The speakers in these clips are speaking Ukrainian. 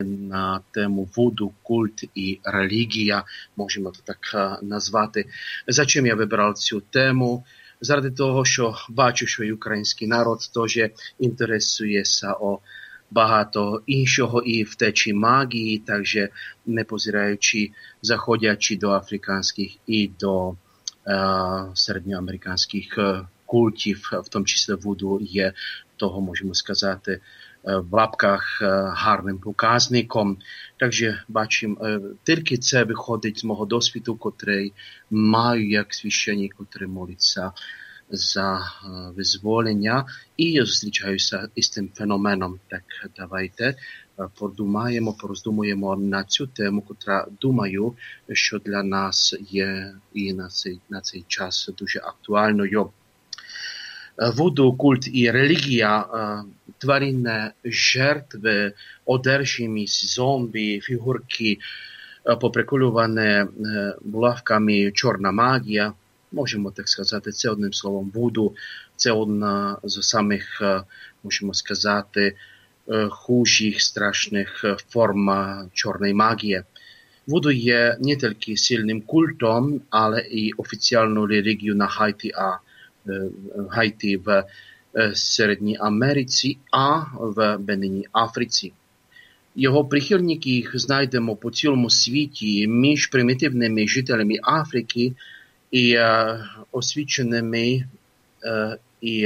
на тему вуду, культ і релігія, можемо то так назвати. За чим я вибрав цю тему? Заради того, що бачу, що і український народ теж інтересується о багато іншого і в течі магії, також не позираючи, заходячи до африканських і до середньоамериканських культів, в тому числі вуду є того, можемо сказати, в лапках гарним показником. Takže бачимо, тільки це виходить з мого досвіду, котрий маю як священник, котрий молиться за визволення, і я зустрічаюся із цим феноменом. Так давайте подумаємо, пороздумуємо на цю тему, котра, думаю, що для нас є і на цей час дуже актуальною. Вуду, культ і релігія, тваринне жертви, одержимість, зомбі, фігурки, поприколювані булавками, чорна магія, можемо так сказати, це одним словом вуду, це одна з самих, можемо сказати, хужих, страшних форм чорної магії. Вуду є не тільки сильним культом, але і офіційною релігією на Гайті в Середній Америці, а в Беніній Африці. Його прихильників знайдемо по цілому світі між примітивними жителями Африки і освіченими і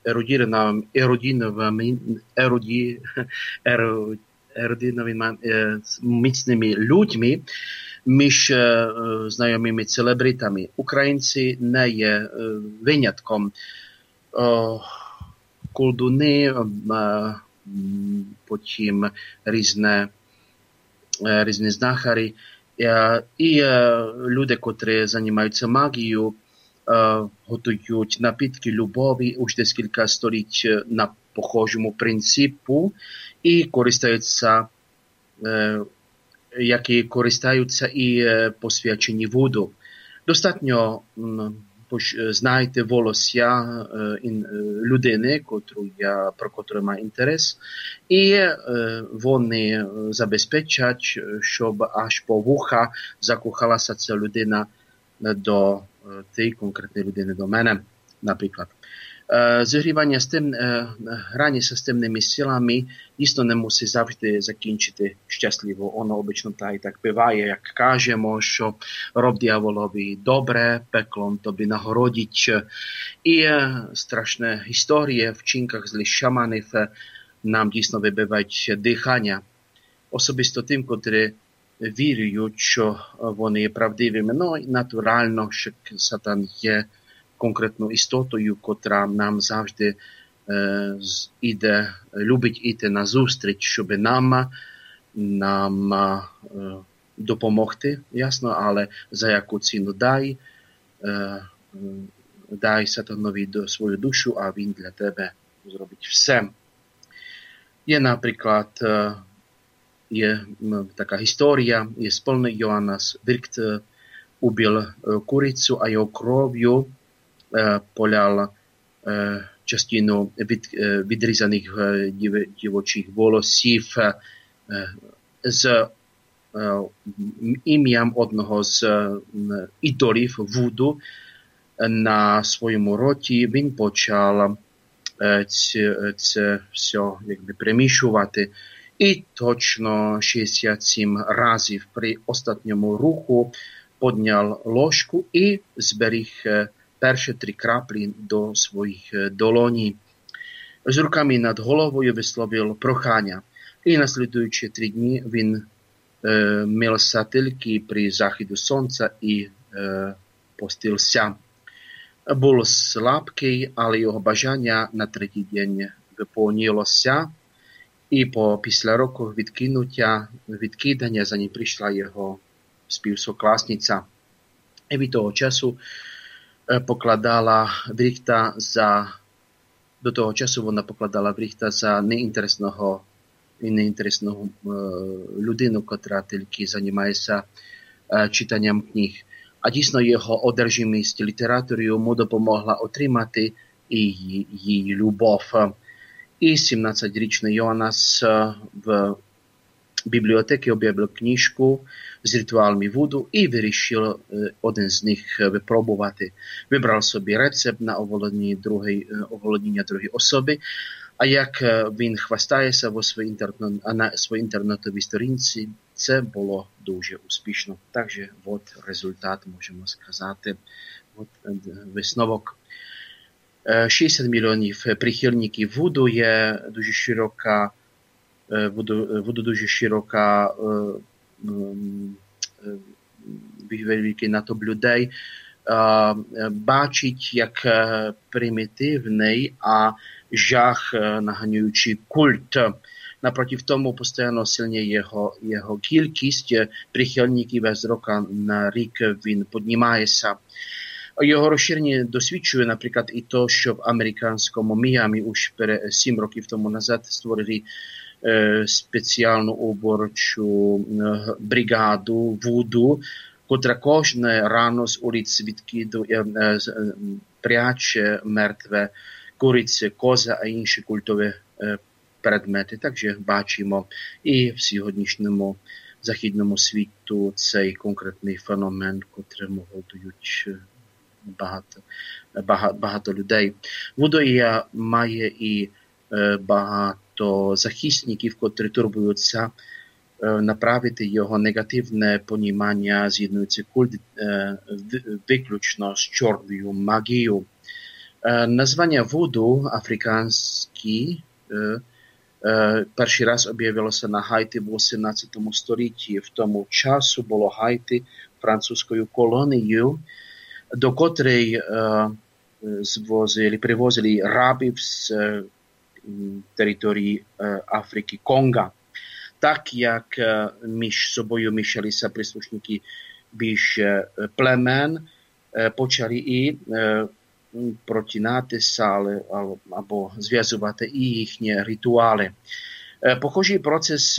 ерудиновими міцними людьми, між знайомими целебритами. Українці не є винятком. Колдуни, потім різні знахарі і люди, котрі займаються магією, готують напитки любові už декілька століть на похожому принципу і користаються і посвячені вуду. Достатньо знаєте волосся людини, про котру має інтерес, і вони забезпечать, щоб аж по вуха закохалася ця людина до тієї конкретної людини, до мене, наприклад. Зігрівання границя з темними силами дійсно не мусить завжди закінчити щасливо. Воно обично так буває, як кажемо, що роб дияволові добре, пеклом тобі нагородить. І страшна історія в вчинках злих шаманів нам дійсно вибивають дихання. Особисто тим, котрі вірять, що вони є правдивими. Ну, натурально, що Сатан є конкретною істотою, котра нам завжди любить іти на зустріч, щоб нам допомогти, ясно, але за яку ціну дай Сатанові свою душу, а він для тебе зробить все. Є, наприклад, є така історія, є сповний Йоаннас Виркт убив курицю, а його кров'ю полял частину відрізаних дівочих волосів з ім'ям одного з ідолів вуду на своєму роті. Він почав це все перемішувати. І точно 67 разів при останньому руху підняв ложку і зберіг перші 3 краплі до своїх долоні. З руками над головою висловив прохання. І наслідуючі 3 дні він мився тільки при заході сонця і постився. Був слабкий, але його бажання на 3-й день виповнилося. І після року відкидання за ним прийшла його співсокласниця. І від того часу покладала Виркта за неінтересного людину, котра тільки займається читанням книг. А дійсно його одержимість літературою йому допомогла отримати і її любов. І 17-річний Йоаннас в biblioteki objavil knížku s rituálmi vudu i vyrішив один з них випробувати. Вибрав собі рецепт на оволодіння другої особи, а як він хвастається на своїй інтернетовій сторінці, це було дуже успішно. Також от результат, можемо сказати, от висновок. 60 мільйонів прихильників вуду є дуже широка дуже широка великий натовп людей бачить як примітивний, а жах наганяючий культ. Напротив тому постійно сильніє його кількість прихильників з року на рік він піднімається. Його розширення досвідчує, наприклад, і то, що в американському Міамі už 7 років тому назад створили спеціальну уборчу бригаду вуду, котра кожне рано з улиць пряче мертве куриці, коза, а інші культові предмети. Також бачимо і в сьогоднішньому західному світу цей конкретний феномен, котрому годують багато людей. Вудоя має і багато захисників, котрі турбуються направити його негативне понімання, з'єднуючи культ виключно з чорною магією. Названня вуду африканське перший раз об'явилося на Гайті в 18 столітті. В тому часу було Гайті французькою колонією, до котрої привозили рабів з території Африки Конга. Так як між собою мішалися прислушники більше племен, почали і протинатися або зв'язувати і їхні ритуали. Похожий процес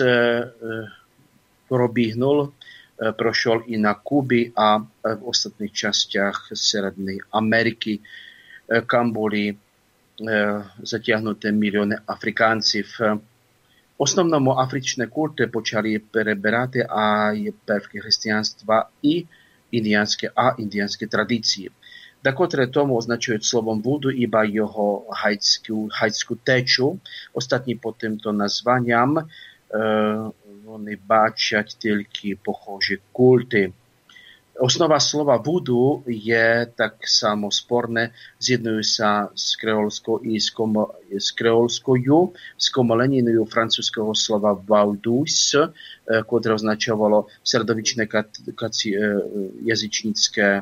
пройшов і на Кубі, а в остальних частях Середньої Америки, там були затягнуті мільйони африканців. В основному афричні культи почали перебирати первки християнства і індіанські традиції. Декотрі тому означають словом вуду іба його гайтську течу. Ostatні по тимто названням вони бачать тільки похожі культи. Основа слова вуду є так само спорне, з'єднується з креольською скомоленіною французького слова ваудус, котре означавало середовічне язичницьке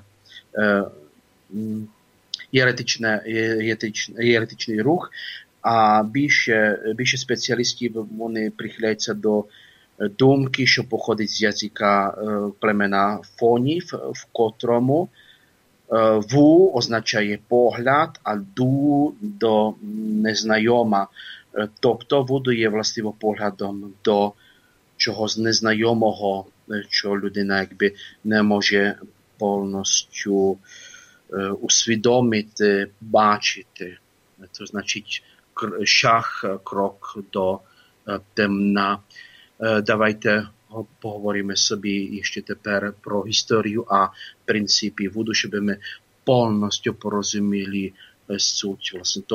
єретичний рух, а більше спеціалістів вони прихиляються до думки, що походить з язика племена фонів, в котрому ву означає погляд, а ду до незнайома. Тобто вуду є властиво поглядом до чогось незнайомого, що людина якби не може повністю усвідомити, бачити. Це значить крок до темна. Давайте поговоримо собі ще тепер про історію, а принципи вуду, щоб ми повністю порозуміли суть власне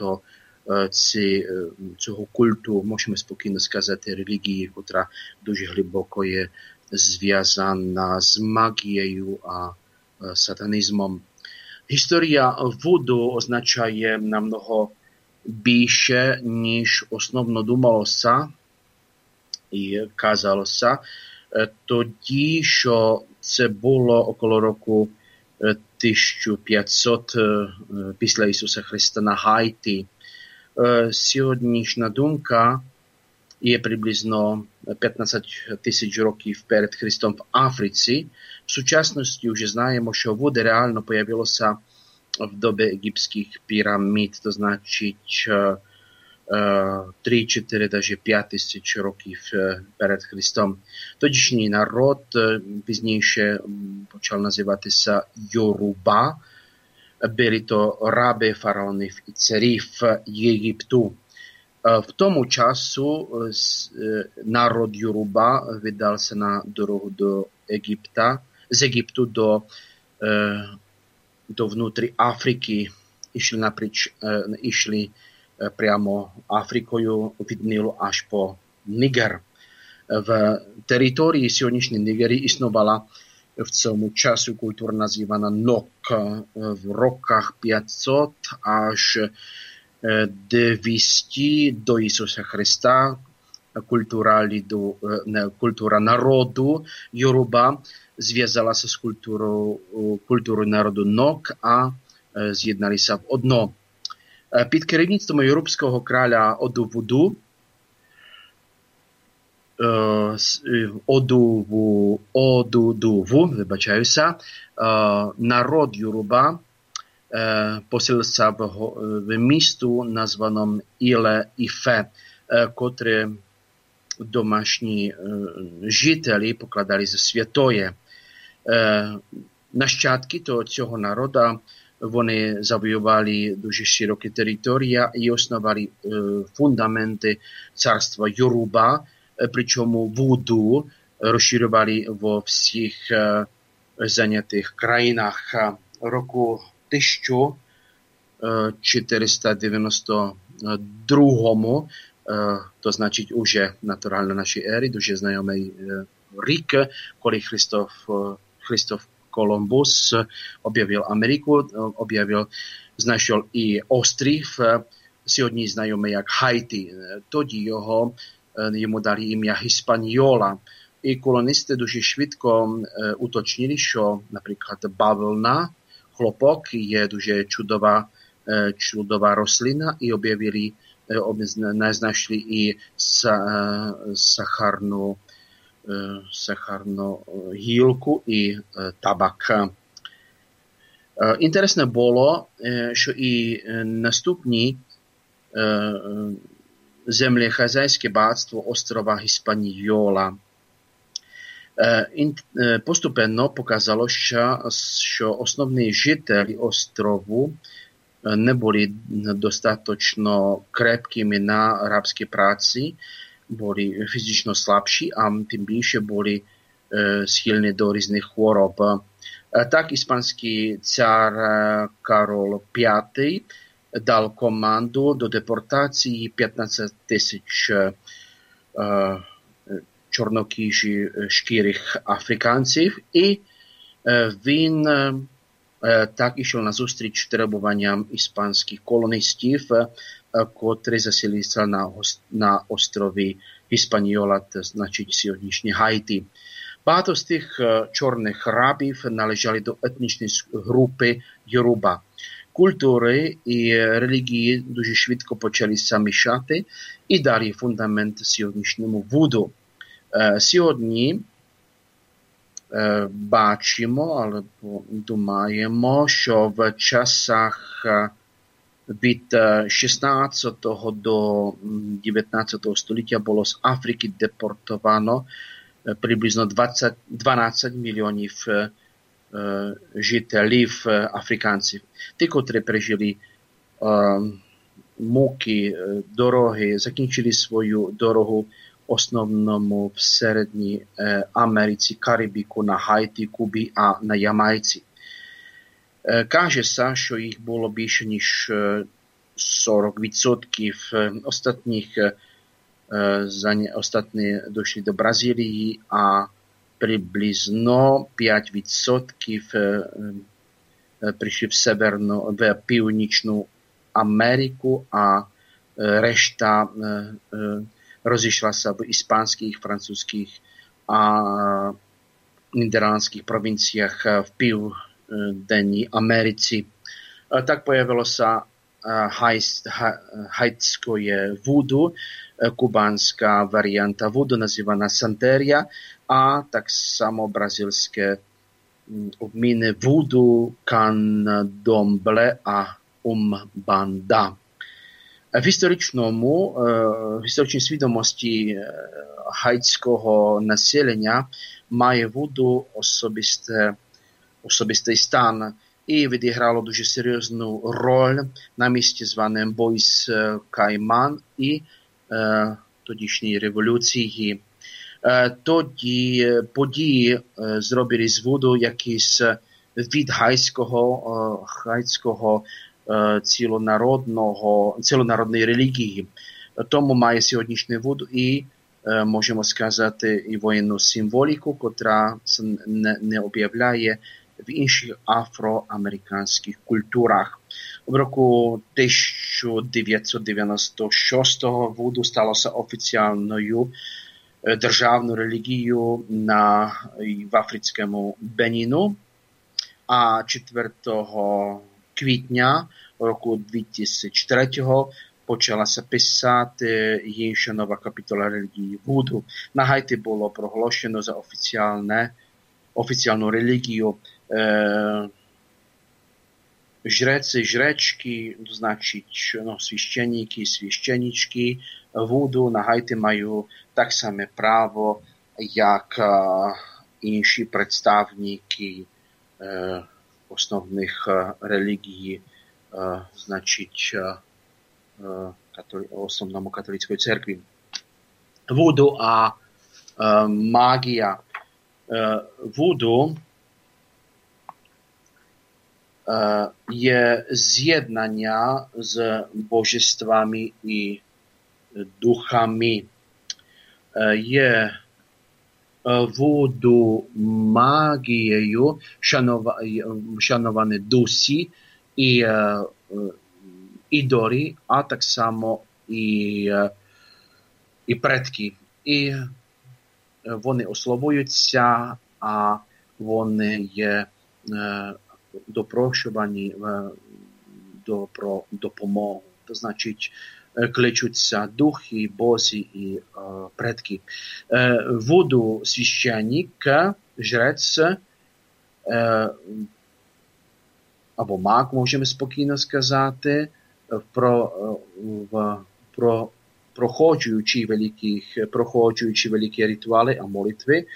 цього культу, можемо спокійно сказати, релігії, яка дуже глибоко є зв'язана з магією, а сатанізмом. Історія вуду означає намного більше, ніж основно думалося і казалося. Тоді, що це було около року 1500 після Ісуса Христа на Гайті. Сьогоднішня думка є приблизно 15 тисяч років перед Христом в Африці. В сучасності вже знаємо, що вуду реально появилося в добі египетських пірамід, то значить 3, 4, навіть 5 тисяч років перед Христом. Тодішній народ пізніше почав називатися Йоруба. Були то раби фараонів і царів Єгипту. V tomu času národ Yoruba vydal sa na dorohu do Egypta, z Egyptu do vnútri Afriky. Išli priamo Afrikою від Нілу аж по Нігер. В території сьогоднішньої Нігерії існувала в цьому часу культура називана Нок. В роках 500 аж 200 до Ісуса Христа культура народу Yoruba зв'язалася з культурою народу Нок, а з'єдналися в одно. Під керівництвом Yorubського краля Одувуду Одудуву, вибачаюся, народ Yoruba поселився в місту, названому Іле-Іфе, котре домашні жителі покладали за святоє. Нащадки цього народу, вони завоювали дуже широкі території і основали фундаменти царства Yoruba, причому вуду розширювали во всіх зайнятих країнах. Року 1492, to значить уже натурально нашій ері, дуже знайомий рік, коли Христоф Колумбус objavil Ameriku, знайшов і острів, сьогодні знайомий як Хайті. Тоді йому дали ім'я Hispaniola. І колоністи дуже швидко уточнили, що, наприклад, бавовна, хлопок є дуже чудова рослина, і знайшли і сахарну гілку і табак. Інтересне було, що і наступні землехазяйське багатство острова Hispaniola постепенно показало, що основні жителі острову не були достатньо крепкими на рабській праці, були фізично слабші, а тим більше були схильні до різних хвороб. Так іспанський цар Карол V дав команду до депортації 15 тисяч чорнокожих африканців, і він так ішов на зустріч требуванням іспанських колоністів, котрі заселилися на острові Hispaniola, це значить сьогоднішнє Гайті. Багато з тих чорних рабів належали до етнічної групи Yoruba. Культури і релігії дуже швидко почалися мішати і дали фундамент сьогоднішньому вуду. Сьогодні бачимо, або думаємо, що в часах від 16 до 19 століття було з Африки депортовано приблизно 12 мільйонів жителів африканців. Ті, котрі пережили муки, дороги, закінчили свою дорогу основному в Середній Америці, Карибіку, на Гайті, Кубі, а на Ямайці. Кажеться, що їх було більше, ніж 40%. Ostatni došli do Brazílii a приблизно 5% прийшли в Північну Америку, а решта розійшлася в іспанських, французьких а нідерландських провінціях в Південній Америці. Так появилося haitské vudu, kubánská varianta vudu nazývaná Santeria a tak samo brazilské obmíny vudu, candomblé a umbanda. V historičnej свідомості haitského naселення має vudu osobistý stan. і відіграло дуже серйозну роль на місці званим Бойс Кайман і тодішньої революції. Тоді події зробили з Вуду якийсь від гайського цілонародної релігії. Тому має сьогоднішній Вуду і, можемо сказати, і воєнну символіку, котра не об'являє в інших афроамериканських культурах. В року 1996 Вуду сталося офіційною державною релігією в африканському Беніну, а 4 квітня року 2003 почалася писати інша нова капітула релігії Вуду. На Гайті було проголошено за офіційну релігію. Жреці, жречки, значить, священники, священнички Вуду на Гайті мають так само право, як інші представники основних релігій, значить, основному католицької церкві. Вуду, а магія. Вуду є з'єднання з божествами і духами. Є Вуду магією шановані дусі і ідолі, а так само і предки. І вони ославуються, а вони є допрошувані про допомогу. То значить, кличуться духи, бозі і предки. Вуду священник, жрець, або маг, можемо спокійно сказати, проходжуючи великі ритуали а молитви,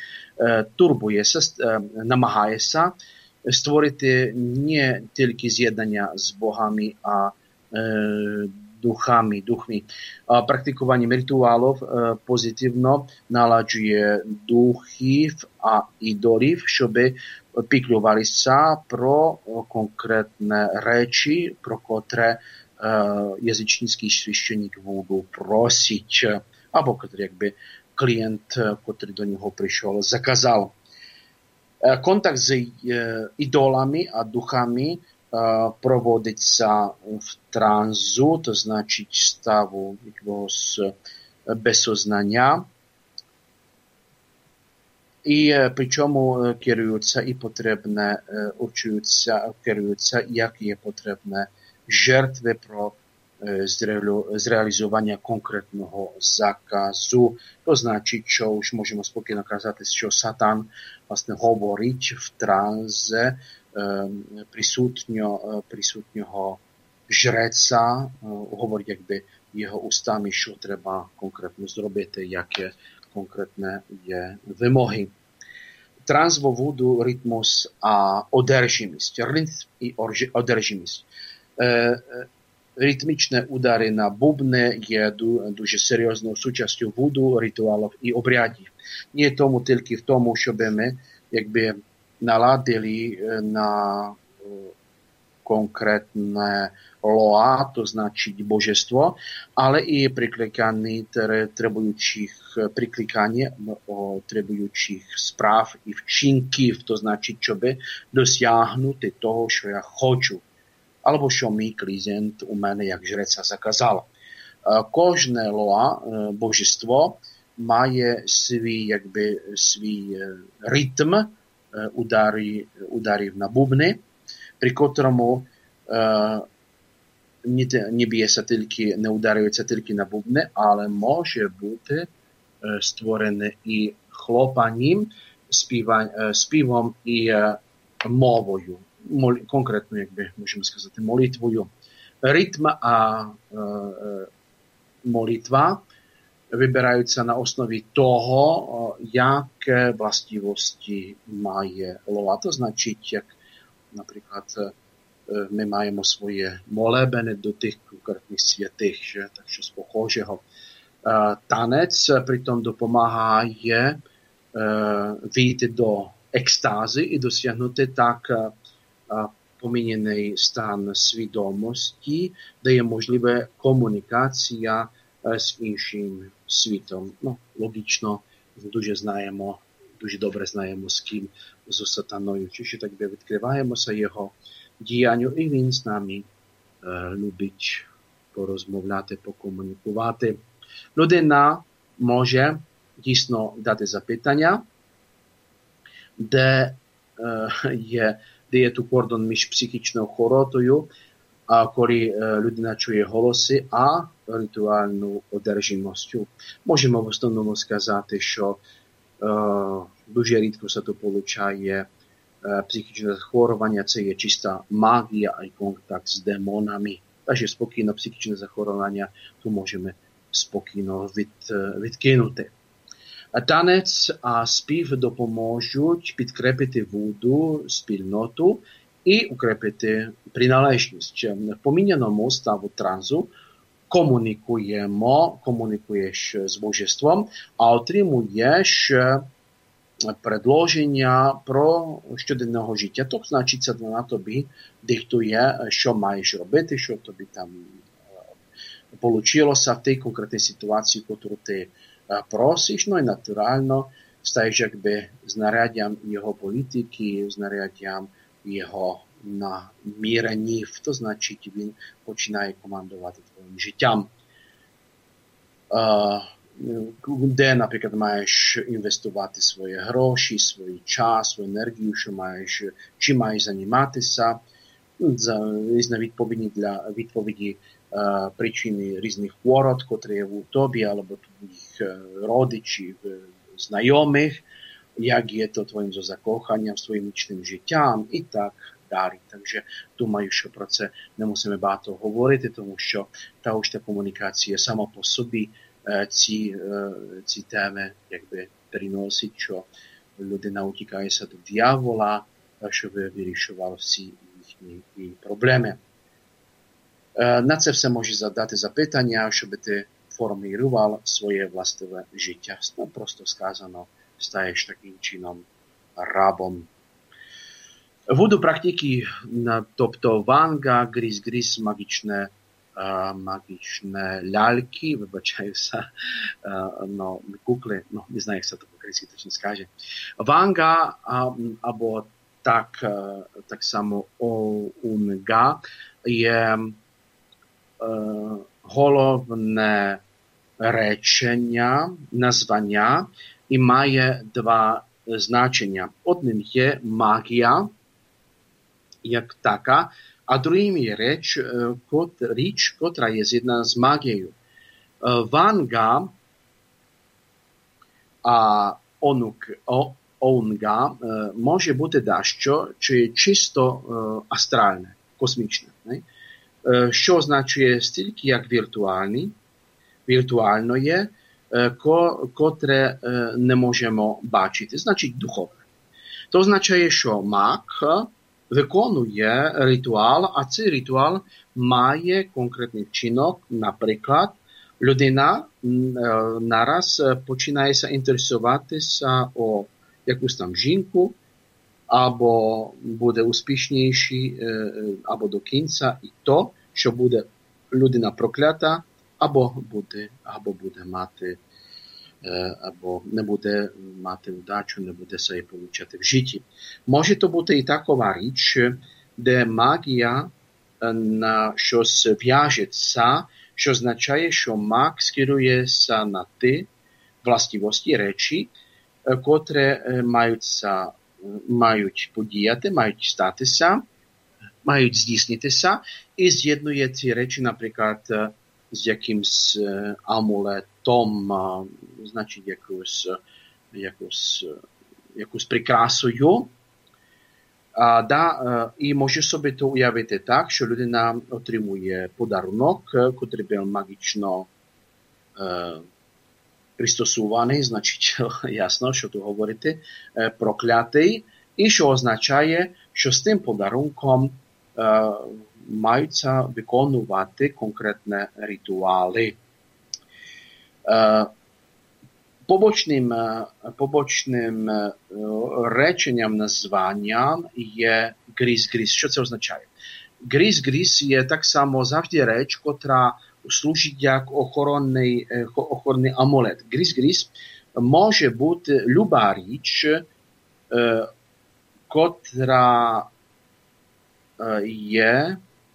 намагається створити не тільки з'єднання з богами, а духами. Практикуванням ритуалів позитивно наладжує духів а ідолів, щоб піклювалися про конкретні речі, про котре язичницький священник Вуду просить, або котрий якби клієнт, котрий до нього прийшов, заказав. Контакт з ідолами а духами проводиться в транзу, то значить ставу якогось безсознання. І причому керуються і потрібне, керуються, як є потрібне жертви про зреалізування конкретного заказу. То значить, що ж можемо спокійно казати, що Сатан власне говорить в транзе присутнього жреця, говорить якби його устами, що треба конкретно зробити, яке конкретне є вимоги. Транс во Вуду ритмус а одержимість. Ритм і одержимість. Ритмічні удари на бубни є дуже серйозною сучастю Вуду, ритуалів і обрядів. Не тому тільки в тому, щоб ми якби наладили на конкретне лоа, то значить божество, але і прикликання требуючих справ і вчинків, то значить, щоб досягнути того, що я хочу, або що мій клієнт у мене як жреця заказав. Кожне лоа, божество, має свій ритм ударів на бубни, при котрому небеса не ударюються тільки на бубни, але може бути створене і хлопанням, співом і мовою, конкретно, якби можемо сказати, молитвою. Ритм а молитва вибираються на основі того, яке властивості має лоа. То значить, як Наприклад, ми маємо своє молебени до тих конкретних святих, що так щось похожого. Танець притом допомагає вийти до екстази і досягнути так поміняний стан свідомості, де є можлива комунікація з іншим світом. Ну, логічно, дуже добре знаємо, з ким, з сатаною, чи так би відкриваємося його діянню, і він з нами любить порозмовляти, покомунікувати. Людина може дійсно дати запитання, де є tu кордон між психічною хворотою, коли людина чує голоси, а ритуальною одержимостю. Можемо в основному сказати, що дуже рідко се то получає психічне захворювання, це є чиста магія і контакт з демонами. Takže spokійно психічне захворювання то можемо спокійно відкинути. Танець а спів допоможуть підкрепити вуду, спільноту і укрепити приналежність. В поміняному ставу трансу комунікуєш з божеством, а отримуєш предложення про щоденного життя. То значить, це на тобі диктує, що маєш робити, що тобі там получилося в тій конкретній ситуації, яку ти просиш, ну і натурально стаєш якби знаряддям його політики, знаряддям його наміренів, то значить він починає командувати твоїм життям. Де, наприклад, маєш інвестувати свої гроші, свій час, свою енергію, чим маєш займатися, різні відповіді причини різних хвороб, котрі є в тобі, або твоїх родичів, знайомих, як є то твоїм закоханням, своїм лічним життям і так далі. Takže думаю, що про це не мусимо багато говорити, тому що та комунікація сама по собі ці теми якби приносить, що людина утікається до диявола, щоб вирішував всі їхні проблеми. На це все можеш задати запитання, щоб ти формував своє власне життя. Ну, просто сказано, стаєш таким чином рабом. Вуду практики, тобто ванга, гріз, magičné ляльки, вибачаюся, кукли, не знаю, як це по-українськи точно скаже. Ванга, або так само унга, є головне речення, названня і має два значення. Одним є магія, як така, a druhým je річ, котра є з'єднана з магією. Ванга а онга може бути дещо, що є чисто астральне, космічне. Що означає стільки, як віртуально є, котре не можемо бачити, значить духовне. То означає, що маг виконує ритуал, а цей ритуал має конкретний вчинок. Наприклад, людина нараз починає інтересуватися о якусь там жінку, або буде успішніший, або до кінця, і то, що буде людина проклята, або буде мати, або не буде мати удачу, не буде себе получати в житті. Може то бути і такова річ, де магія на щось в'яжеться, що означає, що маг скерується на ті властивості речі, котре мають подіяти, мають статися, мають здійснитися, і з'єднує ці речі, наприклад, з якимсь амулетом, значить якусь прикрасою. І може собі то уявити так, що людина отримує подарунок, котрий був магічно пристосований, значить ясно, що тут говорити, проклятий, і що означає, що з тим подарунком маються виконувати конкретні ритуали. Побочним реченням названня є гріз-гріз. Що це означає? Гріз-гріз є так само завжди реч, котра служить як охоронний амулет. Гріз-гріз може бути люба річ, котра є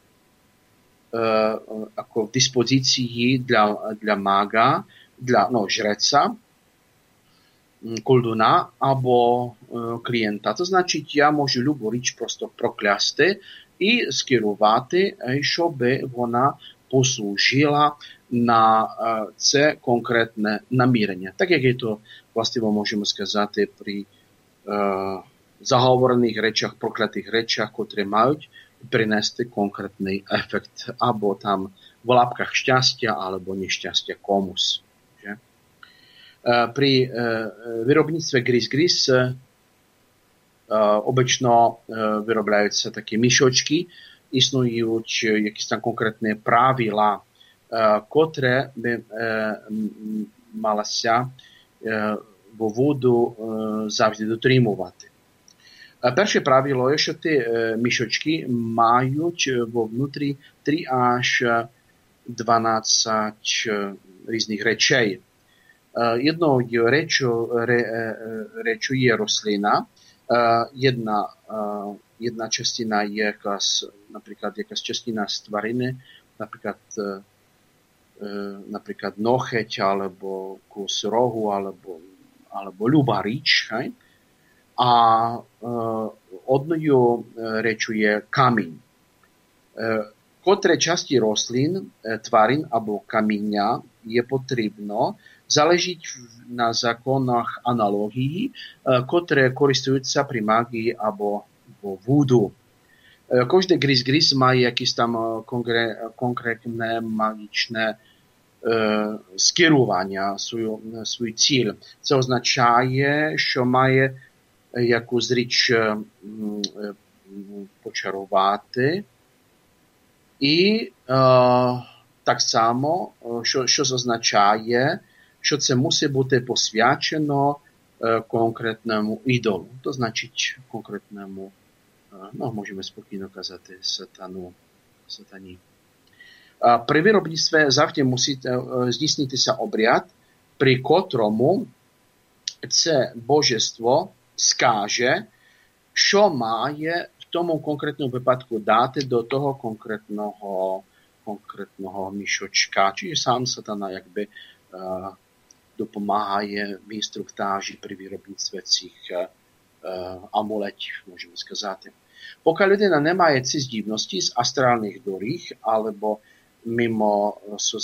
в диспозиції для мага, для жреця, колдуна або клієнта. Це значить, я можу любу річ просто проклясти і скерувати, щоб вона послужила на це конкретне намірення. Так як є то, властиво можемо сказати, при заговорених речах, проклятих речах, котрі мають принести конкретний ефект, або там в лапках щастя, або нещастя комусь. Pri výrobníctve gris-gris obyčno vyrobляються такі мішочки, існують якісь там конкретні правила, котре би малося во воду завжди дотримувати. Перше правило є, що ті мішочки мають вовнутрі 3 аж 12 різних речей. Jednou rečou je rostlina, jedna častina je napríklad častina z tvariny, napríklad nocheť, alebo kus rohu, alebo ľubá rič. A одною rečou je kameň. Котре часті рослин, тварин або каміння є потрібно залежить на законах аналогії, котре користуються при магії або вуду. Кожне гріз-гріз має якісь там конкретне магічне скерування, свій ціль. Це означає, що має якусь річ почарувати. І так само, що означає, що це мусить бути посвячено конкретному ідолу. То значить конкретному, можемо спокійно казати, сатані. При виробництві завжди мусить здійснитися обряд, при котрому це божество скаже, що має в тому конкретному випадку дати до того конкретного мішочка. Čiže сам сатана якби допомагає в інструктажі при виробництві цих амулетів, можемо сказати. Поки людина не має ці здібності з астральних доріг, або мимо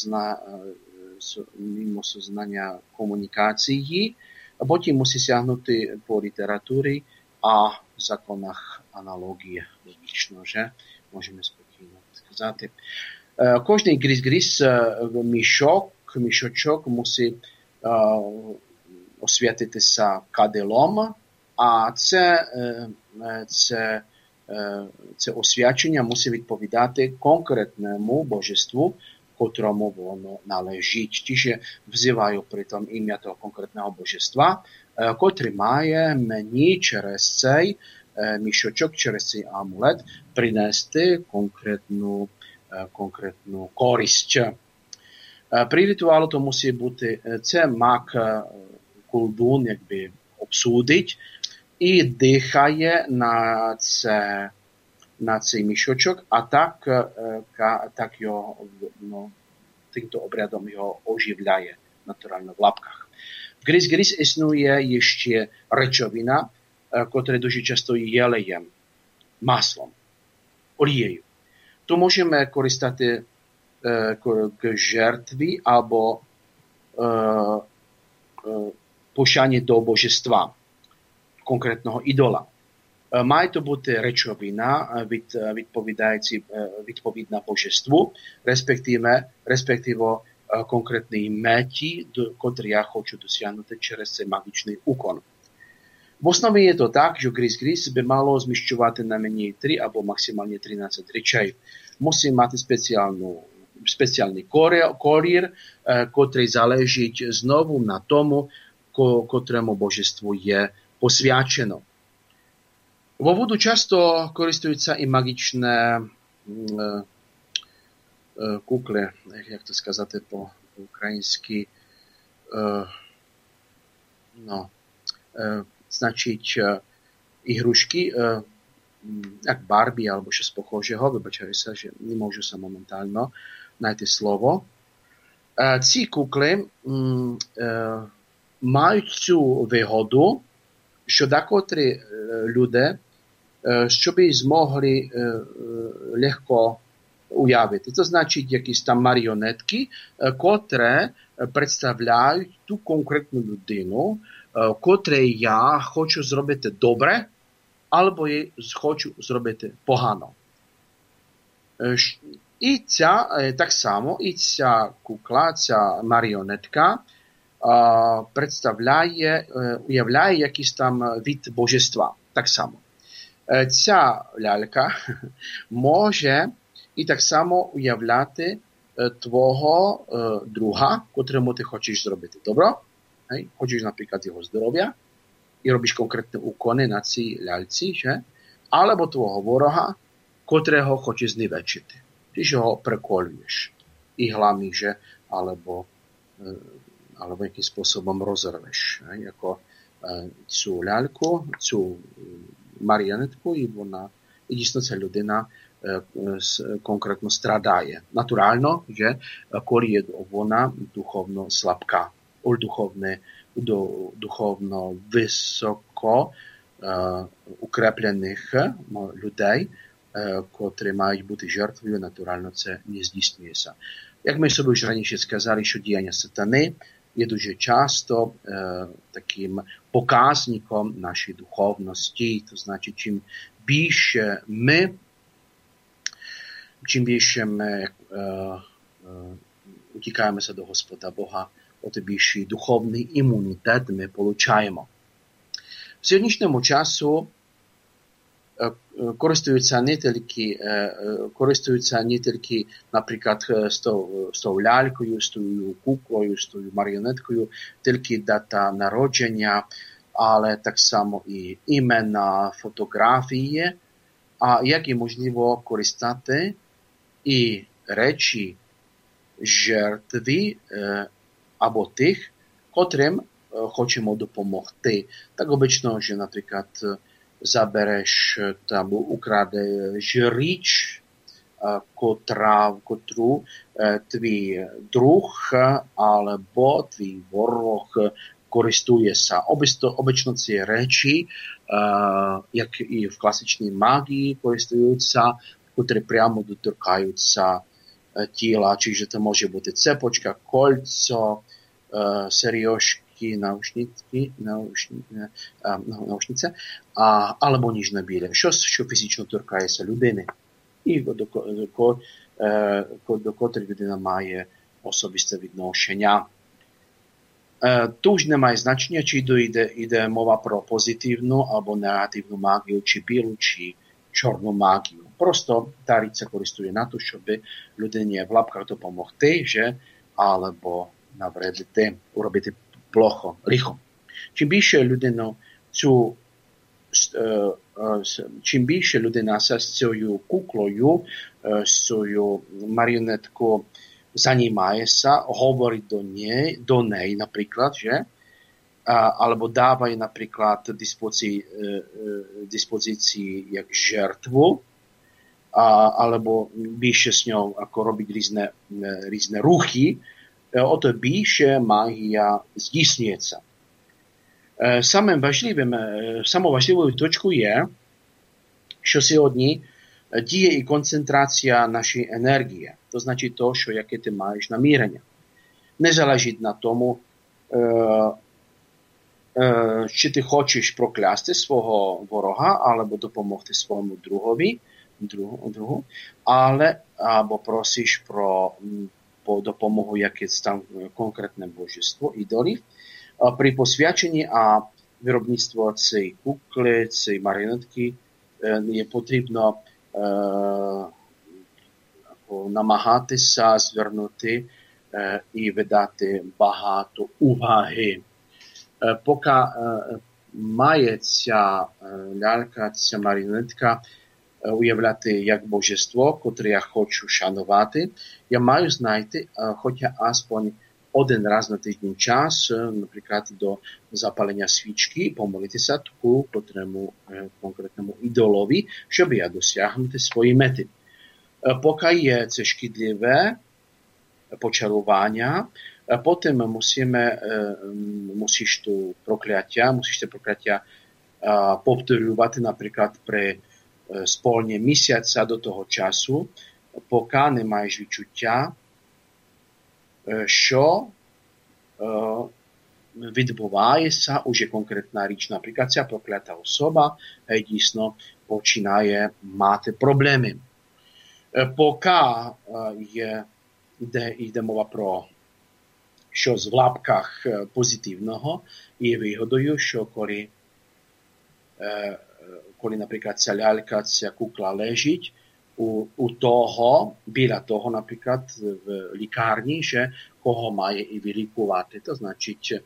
сознання комунікації, потім мусить сягнути по літературі а законах аналогії. Логічно, že? Можемо спокійно сказати. Кожний гріз-гріз мішочок мусить освятитися кадилом, а це освячення мусить відповідати конкретному божеству, котрому воно належить. Čiže взиваю при тому ім'я того конкретного божества, котрий має мені через цей мішочок, через цей амулет принести конкретну користь. При ритуалу то мусить бути, це маг колдун якби обсудить і дихає на цей мішочок, а так його, týmto obradom його оживляє натурально в лапках. В гріз-гріз існує ще речовина, котра дуже часто є олієм, маслом, олією. То можемо користати к жертві або пошані до божества, конкретного ідола. Має то бути речовина, відповідна божеству, респективно конкретній меті, котрі я хочу досягнути через цей магічний укон. В основі є то так, що гріз би мало зміщувати на мені 3 або максимально 13 речей. Мусить мати спеціальний колір, котрий залежить знову на тому, котрому божеству є посвячено. Во вуду часто користуються і магічне кукли, як то сказати по-українськи, значить, ігрушки, як Барбі або щось похожого, вибачаюся, що не можу сам моментально знайти слово. Ці кукли мають цю вигоду, що декотрі люди, щоб змогли легко уявити. Це значить якісь там маріонетки, котре представляють ту конкретну людину, котрій я хочу зробити добре, або я хочу зробити погано. І так само, і ця кукла, ця маріонетка уявляє якийсь там від божества. Так само. Ця лялька може і так само уявляти твого друга, котрому ти хочеш зробити добро. Хочеш, наприклад, його здоров'я і робиш конкретні укони на цій ляльці, že? Або твого ворога, котрого хочеш знівечити. Ти ж його приколюєш і гламіш, або яким способом розірвеш. Jako цю ляльку, цю маріонетку, і дійсно ця людина конкретно страдає. Натурально, що коли є вона духовно слабка, духовно високо укреплених людей, котрі мають бути жертвою, натурально це не здійснюється. Як ми собі вже раніше сказали, що діяння сатани є дуже часто таким показником нашої духовності, то значить, чим більше ми утікаємося до Господа Бога, от більший духовний імунітет ми получаємо. В сьогоднішньому часу користуються не тільки, наприклад, з тою лялькою, з тою куклою, з тою маріонеткою, тільки дата народження, але так само і імена, фотографії, а як і можливо користати і речі жертви або тих, котрим хочемо допомогти. Так обично, що, наприклад, забереш або украдеш річ, котру твій друг або твій ворог користується. Обично ці речі, як і в класичній магії користуються, котрі прямо доторкаються тіла, čiže to може бути цепочка, кольцо, сережки, наушниce, або ніжна біля. Щось, що фізично торкається людини. І до котрої людина має особисте відношення. Тут немає значення, чи йде мова про позитивну або негативну магію, чи білу, чи чорну магію. Просто та річ користує на те, щоб людині в лапках допомогти, або навредити, уробити плохо, лихо. Чим більше людина з цією куклою, з цією маріонеткою займається, говорить до неї, наприклад, або даває, наприклад, диспозиції як жертву, або більше з нього робить різні рухи, ото більше магія здійснюється. Самою важливою точкою є, що сьогодні діє і концентрація нашої енергії. То значить то, що яке ти маєш намірення. Не залежить на тому, чи ти хочеш проклясти свого ворога, або допомогти своєму другу, або просиш про допомогу якесь там конкретне божество, ідолів. При посвяченні виробництво цієї кукли, цієї маріонетки є потрібно намагатися звернути і видати багато уваги. Поки має ця лялька, ця маріонетка уявляти як божество, котре я хочу шанувати, я маю знайти хоча асpoň один раз на тиждень час, наприклад, до запалення свічки, помолитися таку котрому конкретному ідолові, щоб я досягнути свої мети. Поки є це шкідливе почарування, потім musíš te prokляття повторювати, наприклад, при сповні місяця до того часу, поки не маєш відчуття, що відбувається уже конкретна річ. Наприклад, ця проклята особа дійсно починає мати проблеми. Поки йде мова про щось в лапках позитивного, є вигодою, що коли, наприклад, ця лялька, ця кукла лежить біля того, наприклад, в лікарні, що кого має і вилікувати. То значить,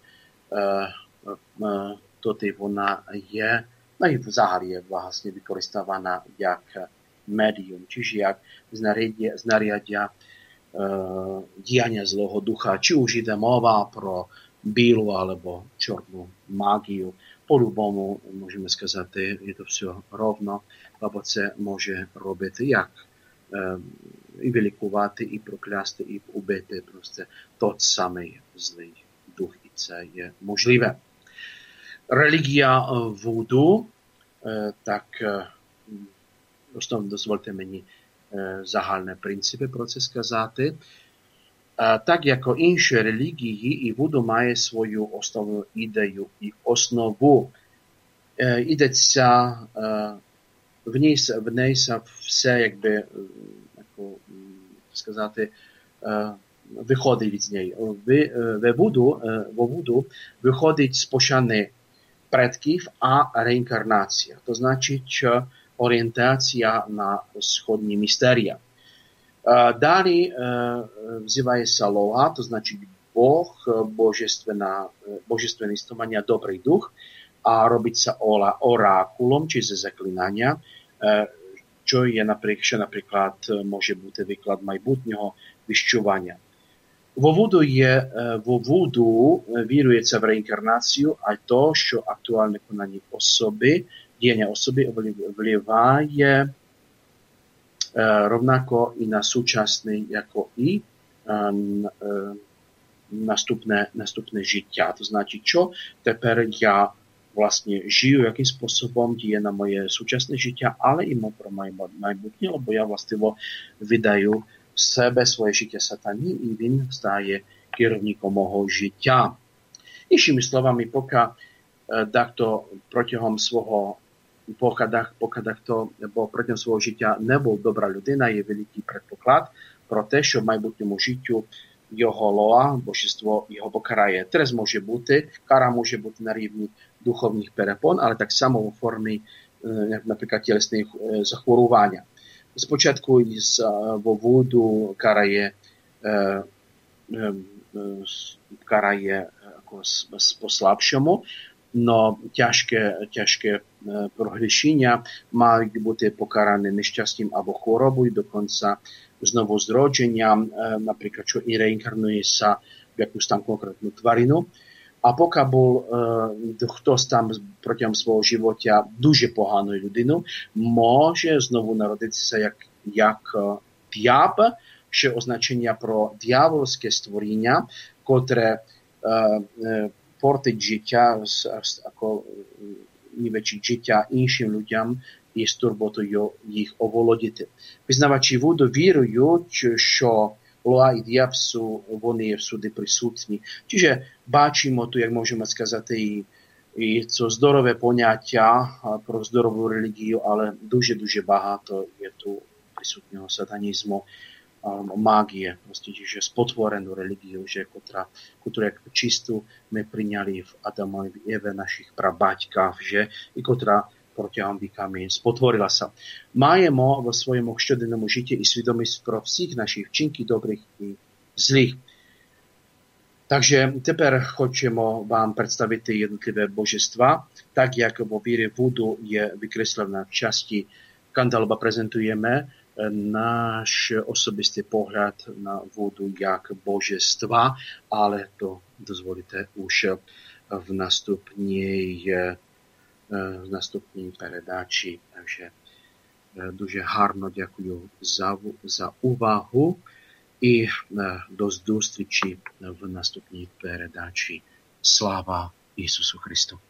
тоді вона є, і взагалі є власне використована як медіум, čiže як знаряддя діяння злого духа, чи už йде мова про білу або чорну магію. По-любому, можемо сказати, є то все ровно, або це може робити як і вилікувати, і проклясти, і убити просто тот самий злий дух, і це є можливе. Релігія вуду, так, дозвольте мені загальні принципи про це сказати. Так, як інші релігії, і вуду має свою основну ідею і основу. Ідеться в ній все, якби, сказати, виходить з неї. Во вуду виходить з пошани предків, а реінкарнація. То значить, орієнтація на сходні містерія. Далі взивається Лога, то значить Бог, божественне істомання, добрий дух, а робиться оракулом, чи заклинання, що, наприклад, може бути виклад майбутнього віщування. Во вуду вірується в реінкарнацію, а то, що актуальне конання особи, діяння особи впливає rovnako i na súčasné, ako i наступне життя. To znači, čo тепер я vlastne žiju, яким способом діє на моє сучасне життя, але і про майбутнє, бо я властиво видаю себе, своє життя сатані, і він стає керівником мого життя. Іншими словами, поки дехто протягом свого бо протягом свого життя не був добра людина, є великий предпоклад про те, що в майбутньому життю його лоа, божество його покарає. Трес може бути, кара може бути на рівні духовних перепон, але так само у формі, наприклад, тілесних захворювання. Спочатку із вуду карає по-слабшому, но тяжке прогрішення мають бути покарані нещастям або хворобою, до кінця знову зродженням, наприклад, що і реінкарнується в якусь там конкретну тварину. А поки був хтось там протягом свого життя дуже поганою людиною, може знову народитися як д'яб, що означення про д'явольське створіння, котре портить життя, нівечить життя іншим людям і з турботою їх оволодіти. Пізнавачі вуду вірують, що лоа і д'яб вони всюди присутні. Čiže бачимо tu, як можемо сказати, і це здорове поняття про здорову релігію, але дуже-дуже багато є тут присутнього сатанізму. mágie, čiže spotvorenú religiu, ktorú ako čistú my priňali v Adamovi, v Eve, našich prabaťkách, že i ktorá протягом віками спотворилася. Маємо в своєму щоденному житті і свідомість про всіх наших вчинків добрих і злих. Takže tepер хочемо вам представити jednotlivé božstva, tak jak vo víre Vudu je vykreslené v časti Kandalba prezentujeme náš osobistý pohľad na Vudu jak božstva, ale to dozvolite už v наступній передачі. Takže дуже гарно дякую за увагу і до зустрічі в наступній передачі. Слава Ісусу Христу!